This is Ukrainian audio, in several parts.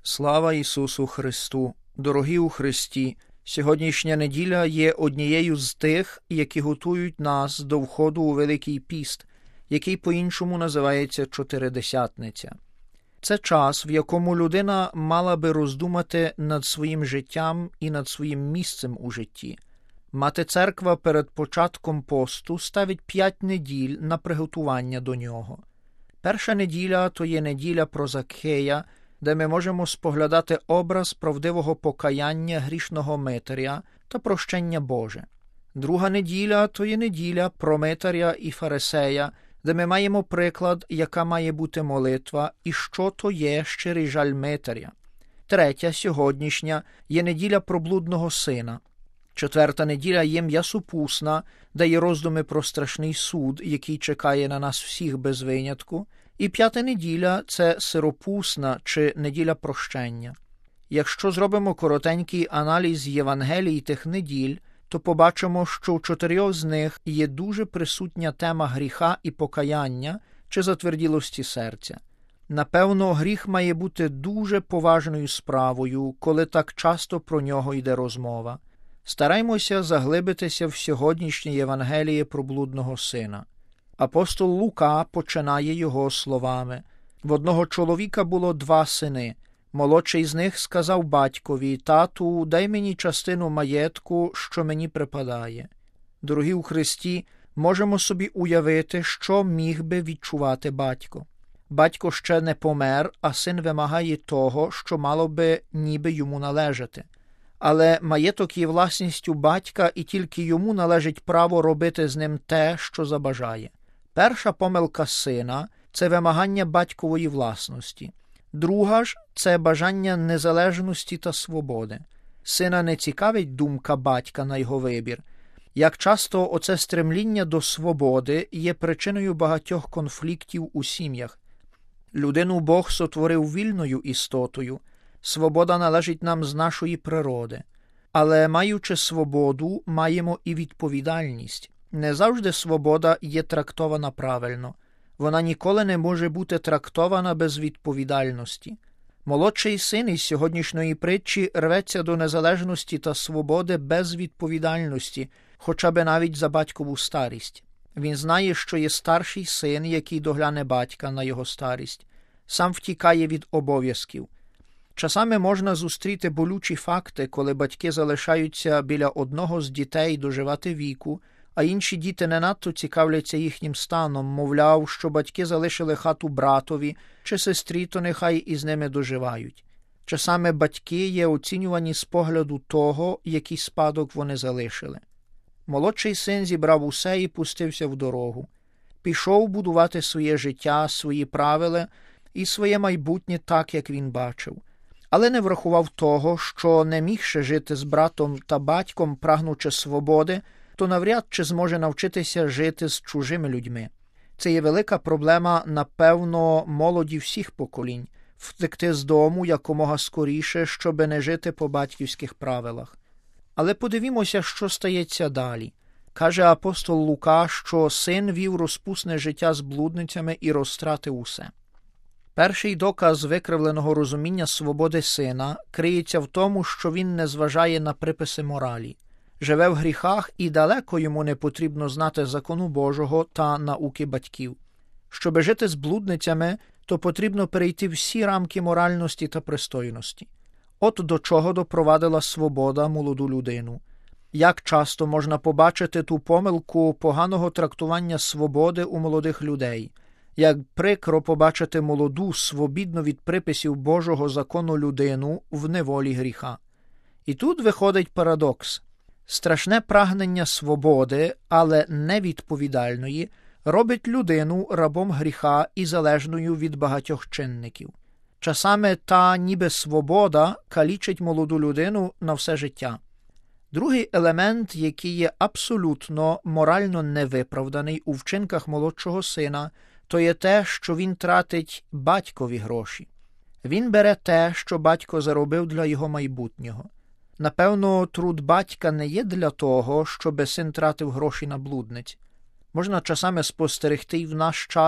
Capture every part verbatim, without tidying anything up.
Слава Ісусу Христу! Дорогі у Христі! Сьогоднішня неділя є однією з тих, які готують нас до входу у Великий піст, який по-іншому називається Чотиридесятниця. Це час, в якому людина мала би роздумати над своїм життям і над своїм місцем у житті. Мати церква перед початком посту ставить п'ять неділь на приготування до нього. Перша неділя – то є неділя про Закхея, де ми можемо споглядати образ правдивого покаяння грішного митаря та прощення Боже. Друга неділя – то є неділя про митаря і фарисея, де ми маємо приклад, яка має бути молитва і що то є щирий жаль митаря. Третя, сьогоднішня, є неділя про блудного сина. Четверта неділя є м'ясопусна, де є роздуми про страшний суд, який чекає на нас всіх без винятку. І п'ята неділя – це сиропусна чи неділя прощення. Якщо зробимо коротенький аналіз Євангелій тих неділь, то побачимо, що в чотирьох з них є дуже присутня тема гріха і покаяння чи затверділості серця. Напевно, гріх має бути дуже поважною справою, коли так часто про нього йде розмова. Стараймося заглибитися в сьогоднішнє Євангеліє про блудного сина. Апостол Лука починає його словами. В одного чоловіка було два сини. Молодший з них сказав батькові: «Тату, дай мені частину маєтку, що мені припадає». Дорогі у Христі, можемо собі уявити, що міг би відчувати батько. Батько ще не помер, а син вимагає того, що мало би ніби йому належати. Але маєток є власністю батька, і тільки йому належить право робити з ним те, що забажає. Перша помилка сина – це вимагання батькової власності. Друга ж – це бажання незалежності та свободи. Сина не цікавить думка батька на його вибір. Як часто оце стремління до свободи є причиною багатьох конфліктів у сім'ях. Людину Бог сотворив вільною істотою. Свобода належить нам з нашої природи. Але, маючи свободу, маємо і відповідальність. Не завжди свобода є трактована правильно. Вона ніколи не може бути трактована без відповідальності. Молодший син із сьогоднішньої притчі рветься до незалежності та свободи без відповідальності, хоча б навіть за батькову старість. Він знає, що є старший син, який догляне батька на його старість. Сам втікає від обов'язків. Часами можна зустріти болючі факти, коли батьки залишаються біля одного з дітей доживати віку, а інші діти не надто цікавляться їхнім станом, мовляв, що батьки залишили хату братові чи сестрі, то нехай із ними доживають. Часами батьки є оцінювані з погляду того, який спадок вони залишили. Молодший син зібрав усе і пустився в дорогу. Пішов будувати своє життя, свої правила і своє майбутнє так, як він бачив. Але не врахував того, що не мігши жити з братом та батьком, прагнучи свободи, то навряд чи зможе навчитися жити з чужими людьми. Це є велика проблема, напевно, молоді всіх поколінь – втекти з дому якомога скоріше, щоби не жити по батьківських правилах. Але подивімося, що стається далі. Каже апостол Лука, що син вів розпусне життя з блудницями і розтратив усе. Перший доказ викривленого розуміння свободи сина криється в тому, що він не зважає на приписи моралі. Живе в гріхах і далеко йому не потрібно знати закону Божого та науки батьків. Щоби жити з блудницями, то потрібно перейти всі рамки моральності та пристойності. От до чого допровадила свобода молоду людину. Як часто можна побачити ту помилку поганого трактування свободи у молодих людей. Як прикро побачити молоду, свобідну від приписів Божого закону людину в неволі гріха. І тут виходить парадокс. Страшне прагнення свободи, але невідповідальної, робить людину рабом гріха і залежною від багатьох чинників. Часами та ніби свобода калічить молоду людину на все життя. Другий елемент, який є абсолютно морально невиправданий у вчинках молодшого сина, то є те, що він тратить батькові гроші. Він бере те, що батько заробив для його майбутнього. Напевно, труд батька не є для того, щоби син тратив гроші на блудниць. Можна часами спостерегти й в наш час,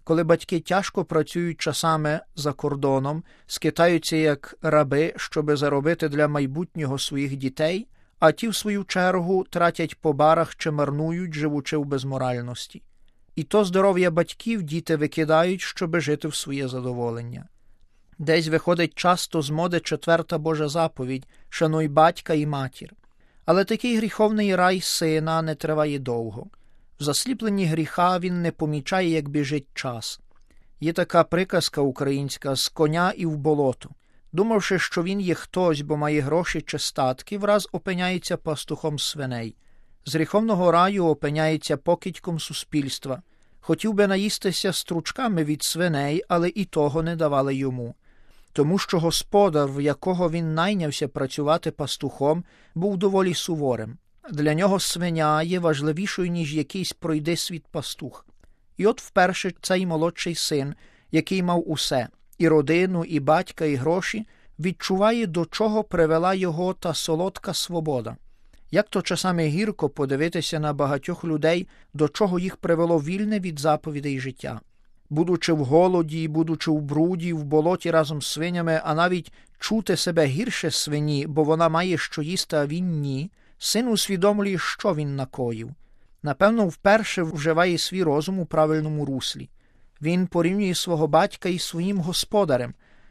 Коли батьки тяжко працюють часами за кордоном, скитаються як раби, щоби заробити для майбутнього своїх дітей, а ті, в свою чергу, тратять по барах чи марнують, живучи в безморальності. І то здоров'я батьків діти викидають, щоби жити в своє задоволення. Десь виходить часто з моди четверта Божа заповідь «Шануй батька і матір». Але такий гріховний рай сина не триває довго. В засліпленні гріха він не помічає, як біжить час. Є така приказка українська «з коня і в болото». Думавши, що він є хтось, бо має гроші чи статки, враз опиняється пастухом свиней. З гріховного раю опиняється покидьком суспільства. Хотів би наїстися стручками від свиней, але і того не давали йому. Тому що господар, в якого він найнявся працювати пастухом, був доволі суворим. Для нього свиня є важливішою, ніж якийсь пройди світ пастух. І от вперше цей молодший син, який мав усе – і родину, і батька, і гроші, відчуває, до чого привела його та солодка свобода. Як то часами гірко подивитися на багатьох людей, до чого їх привело вільне від заповідей життя. Будучи в голоді, будучи в бруді, в болоті разом з свинями, а навіть чути себе гірше свині, бо вона має що їсти, а він ні, син усвідомлює, що він накоїв. Напевно, вперше вживає свій розум у правильному руслі. Він порівнює свого батька із своїм господарем.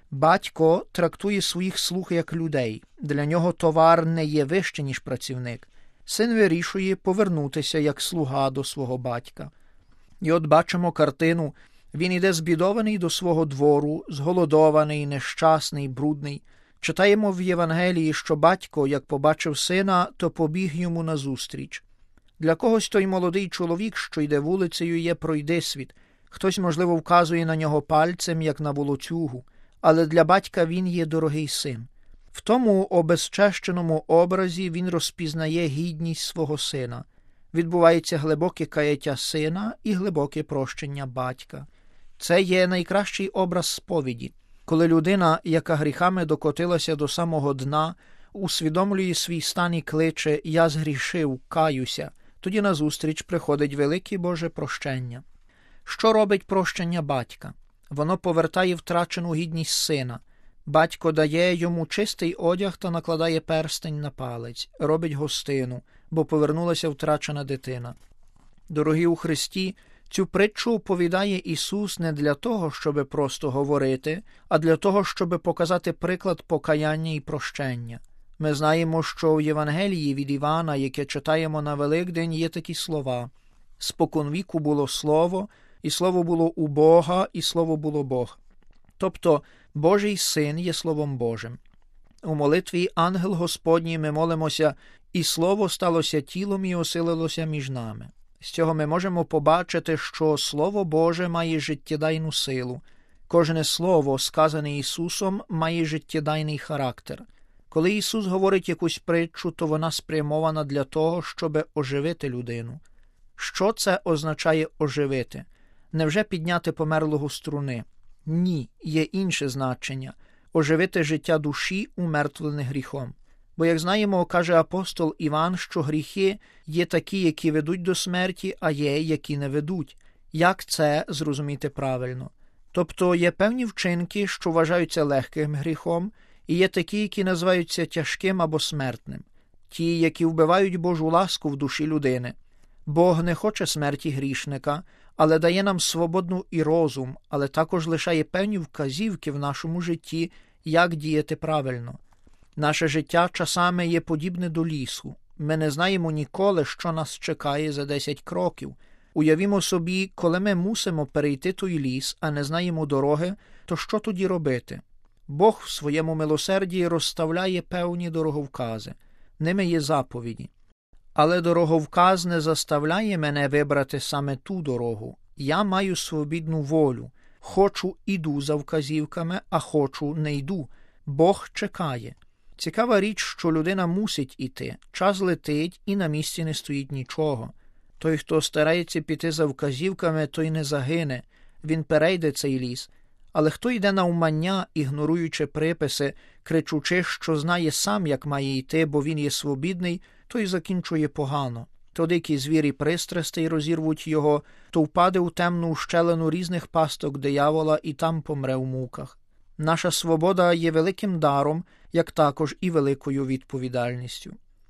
Батько трактує своїх слуг як людей. Для нього товар не є вище, ніж працівник. Син вирішує повернутися як слуга до свого батька. І от бачимо картину. Він іде збідований до свого двору, зголодований, нещасний, брудний. Читаємо в Євангелії, що батько, як побачив сина, то побіг йому назустріч. Для когось той молодий чоловік, що йде вулицею, є пройдисвіт. Хтось, можливо, вказує на нього пальцем, як на волоцюгу, але для батька він є дорогий син. В тому обезчещеному образі він розпізнає гідність свого сина. Відбувається глибоке каяття сина і глибоке прощення батька. Це є найкращий образ сповіді, коли людина, яка гріхами докотилася до самого дна, усвідомлює свій стан і кличе «Я згрішив, каюся», тоді назустріч приходить велике Боже прощення. Що робить прощення батька? Воно повертає втрачену гідність сина. Батько дає йому чистий одяг та накладає перстень на палець, робить гостину, бо повернулася втрачена дитина. Дорогі у Христі, цю притчу оповідає Ісус не для того, щоби просто говорити, а для того, щоби показати приклад покаяння і прощення. Ми знаємо, що в Євангелії від Івана, яке читаємо на Великдень, є такі слова. «Споконвіку було Слово, і Слово було у Бога, і Слово було Бог». Тобто, Божий Син є Словом Божим. У молитві «Ангел Господній» ми молимося «І Слово сталося тілом і оселилося між нами». З цього ми можемо побачити, що Слово Боже має життєдайну силу. Кожне слово, сказане Ісусом, має життєдайний характер. Коли Ісус говорить якусь притчу, то вона спрямована для того, щоб оживити людину. Що це означає оживити? Невже підняти померлого струни? Ні, є інше значення – оживити життя душі, умертвлене гріхом. Бо, як знаємо, каже апостол Іван, що гріхи є такі, які ведуть до смерті, а є, які не ведуть. Як це зрозуміти правильно? Тобто є певні вчинки, що вважаються легким гріхом, і є такі, які називаються тяжким або смертним. Ті, які вбивають Божу ласку в душі людини. Бог не хоче смерті грішника, але дає нам свободу і розум, але також лишає певні вказівки в нашому житті, як діяти правильно. Наше життя часами є подібне до лісу. Ми не знаємо ніколи, що нас чекає за десять кроків. Уявімо собі, коли ми мусимо перейти той ліс, а не знаємо дороги, то що тоді робити? Бог в своєму милосерді розставляє певні дороговкази. Ними є заповіді. Але дороговказ не заставляє мене вибрати саме ту дорогу. Я маю свобідну волю. Хочу – іду за вказівками, а хочу – не йду. Бог чекає. Цікава річ, що людина мусить іти. Час летить і на місці не стоїть нічого. Той, хто старається піти за вказівками, той не загине. Він перейде цей ліс. Але хто йде навмання, ігноруючи приписи, кричучи, що знає сам, як має йти, бо він є свобідний, той закінчує погано. то дикі звірі пристрастей розірвуть його, то впаде у темну ущелину різних пасток диявола і там помре в муках. Наша свобода є великим даром, як також і великою відповідальністю.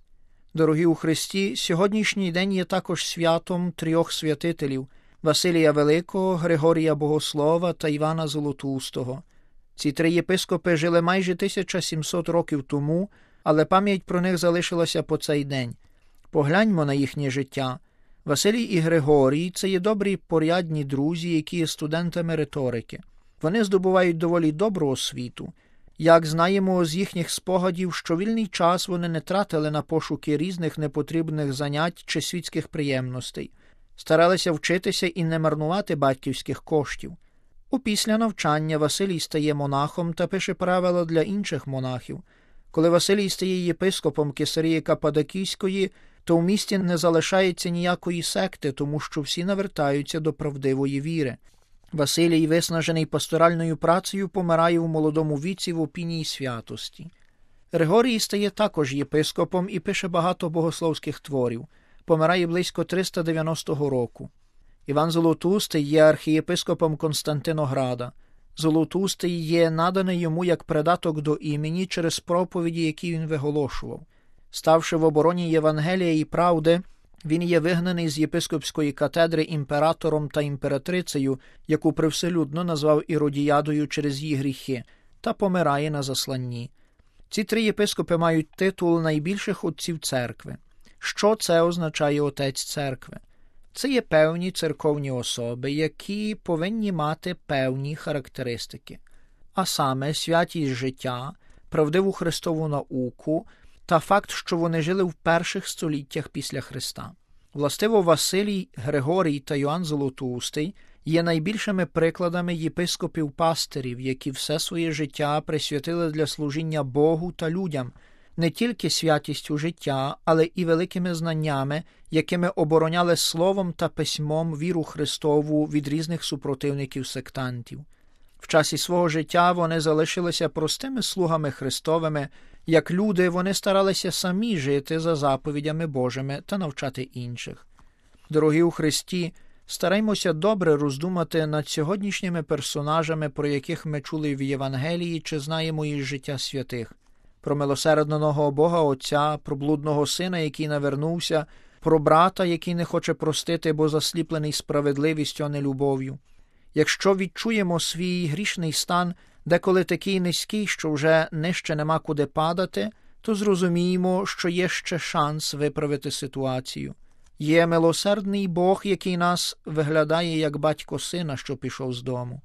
Дорогі у Христі, сьогоднішній день є також святом трьох святителів – Василія Великого, Григорія Богослова та Івана Золотоустого. Ці три єпископи жили майже тисяча сімсот років тому, але пам'ять про них залишилася по цей день. Погляньмо на їхнє життя. Василій і Григорій – це є добрі порядні друзі, які є студентами риторики. Вони здобувають доволі добру освіту. Як знаємо з їхніх спогадів, що вільний час вони не тратили на пошуки різних непотрібних занять чи світських приємностей. Старалися вчитися і не марнувати батьківських коштів. Опісля навчання Василій стає монахом та пише правила для інших монахів. Коли Василій стає єпископом Кесарії Каппадокійської, то в місті не залишається ніякої секти, тому що всі навертаються до правдивої віри. Василій, виснажений пасторальною працею, помирає у молодому віці в опінії святості. Григорій стає також єпископом і пише багато богословських творів. Помирає близько триста дев'яностого року. Іван Золотоустий є архієпископом Константинограда. Золотоустий є наданий йому як придаток до імені через проповіді, які він виголошував. Ставши в обороні Євангелія і правди, він є вигнаний з єпископської катедри імператором та імператрицею, яку привселюдно назвав Іродіядою через її гріхи, та помирає на засланні. Ці три єпископи мають титул найбільших отців церкви. Що це означає отець церкви? Це є певні церковні особи, які повинні мати певні характеристики, а саме святість життя, правдиву Христову науку та факт, що вони жили в перших століттях після Христа. Властиво, Василій, Григорій та Йоанн Золотоустий є найбільшими прикладами єпископів-пастирів, які все своє життя присвятили для служіння Богу та людям, не тільки святістю життя, але і великими знаннями, якими обороняли словом та письмом віру Христову від різних супротивників-сектантів. В часі свого життя вони залишилися простими слугами Христовими. Як люди, вони старалися самі жити за заповідями Божими та навчати інших. Дорогі у Христі, стараймося добре роздумати над сьогоднішніми персонажами, про яких ми чули в Євангелії чи знаємо із життя святих. Про милосердного Бога Отця, про блудного сина, який навернувся, про брата, який не хоче простити, бо засліплений справедливістю, а не любов'ю. Якщо відчуємо свій грішний стан, деколи такий низький, що вже нижче нема куди падати, то зрозуміємо, що є ще шанс виправити ситуацію. Є милосердний Бог, який нас виглядає як батько сина, що пішов з дому.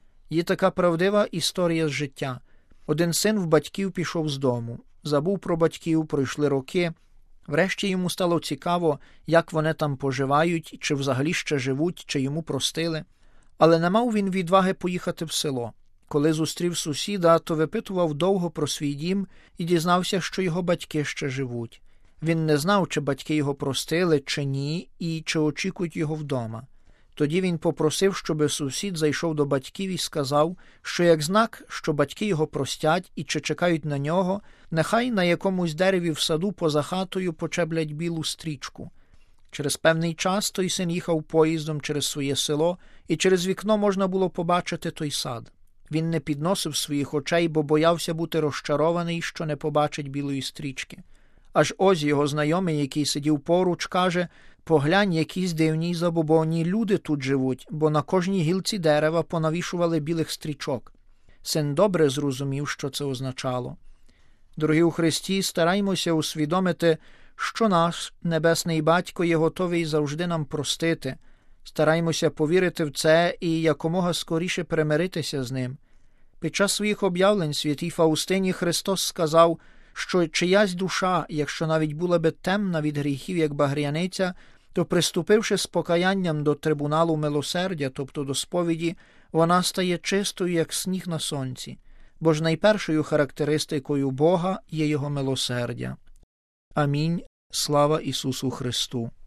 Є така правдива історія з життя. Один син в батьків пішов з дому. Забув про батьків, пройшли роки. Врешті йому стало цікаво, як вони там поживають, чи взагалі ще живуть, чи йому простили. Але не мав він відваги поїхати в село. Коли зустрів сусіда, то випитував довго про свій дім і дізнався, що його батьки ще живуть. Він не знав, чи батьки його простили, чи ні, і чи очікують його вдома. Тоді він попросив, щоби сусід зайшов до батьків і сказав, що як знак, що батьки його простять і чи чекають на нього, нехай на якомусь дереві в саду поза хатою почеплять білу стрічку. Через певний час той син їхав поїздом через своє село, і через вікно можна було побачити той сад. Він не підносив своїх очей, бо боявся бути розчарований, що не побачить білої стрічки. Аж ось його знайомий, який сидів поруч, каже: «Поглянь, якісь дивні й забобонні люди тут живуть, бо на кожній гілці дерева понавішували білих стрічок». Син добре зрозумів, що це означало. Дорогі у Христі, стараймося усвідомити, що наш Небесний Батько є готовий завжди нам простити. Стараймося повірити в це і якомога скоріше примиритися з ним. Під час своїх об'явлень святій Фаустині Христос сказав, що чиясь душа, якщо навіть була би темна від гріхів, як багряниця, то, приступивши з покаянням до трибуналу милосердя, тобто до сповіді, вона стає чистою, як сніг на сонці, бо ж найпершою характеристикою Бога є Його милосердя. Амінь. Слава Ісусу Христу!